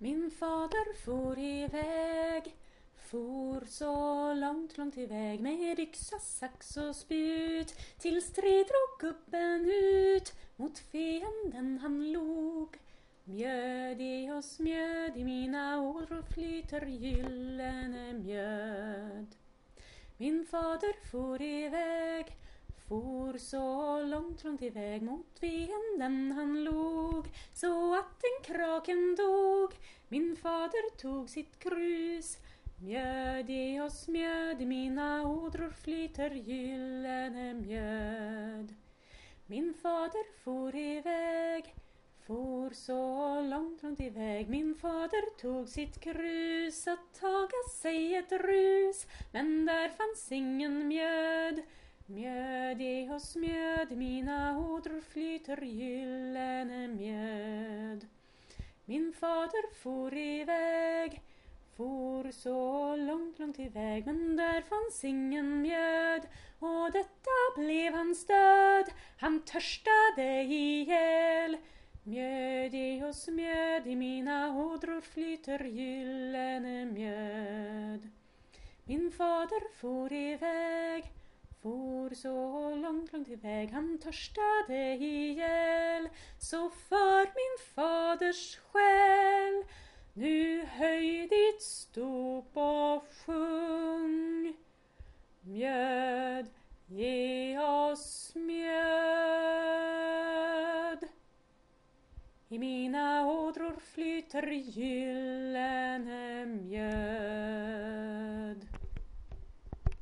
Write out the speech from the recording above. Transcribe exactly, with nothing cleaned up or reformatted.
Min fader for iväg, for så långt, långt iväg med yxa, sax och spjut. Till strid drog gubben ut, mot fienden han log. Mjöd i oss mjöd, i mina ådror flyter gyllene mjöd. Min fader for iväg, for så långt, långt iväg mot fienden han log, så att en kraken dog. Min fader tog sitt krus, mjöd i oss mjöd, i mina ådror flyter gyllene mjöd. Min fader for iväg, for så långt, långt iväg. Min fader tog sitt krus att taga sig ett rus, men där fanns ingen mjöd. Mjöd i oss mjöd, mina ådror flyter gyllene mjöd. Min fader for iväg, for så långt, långt iväg, men där fanns ingen mjöd, och detta blev hans död. Han törstade ihjäl. Mjöd i oss mjöd, i mina ådror flyter gyllene mjöd. Min fader for iväg, for så långt, långt iväg, han törstade ihjäl. Så för min faders själ, nu höj ditt stop och sjung. Mjöd, ge oss mjöd. I mina ådror flyter gyllene mjöd.